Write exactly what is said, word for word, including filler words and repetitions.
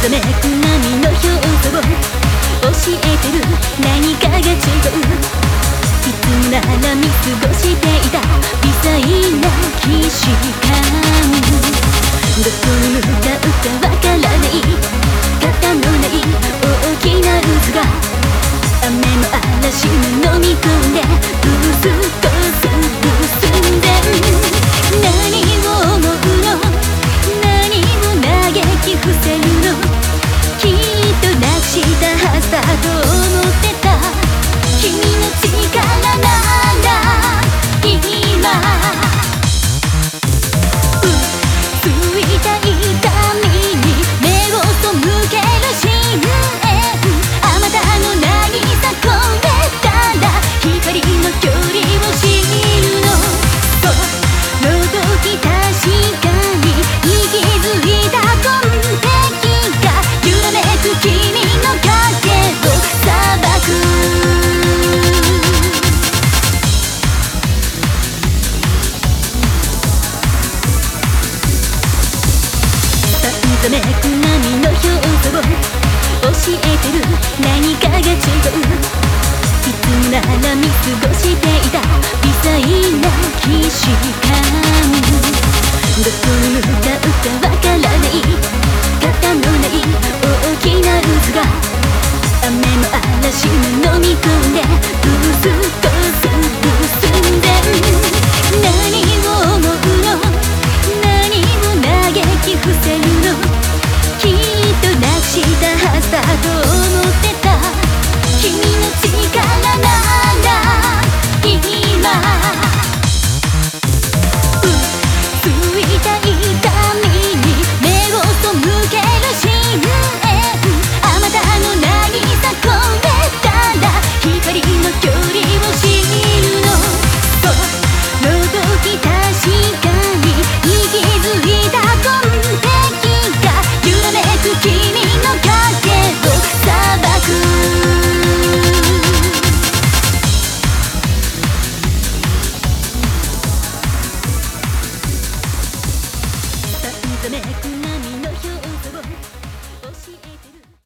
ざめく波の表情を教えてる何かが違う。いつもなら見過ごしていた微細な既視感。どこに向かうかわからない肩のない大きな渦が雨の嵐も飲み込んでブーストするんで、何を思うの、何を嘆き伏せるの、きっとなくしたはずだと思ってた。君の力なら今ついた痛みに目を背ける深淵、あまたの渚越えたら光の距離を知るの。そうの時確かに息づいた痕跡が揺らめく君の影を裁く。ざめく波の表情を教えてる何かが違う。いつもなら見過ごしていた微細な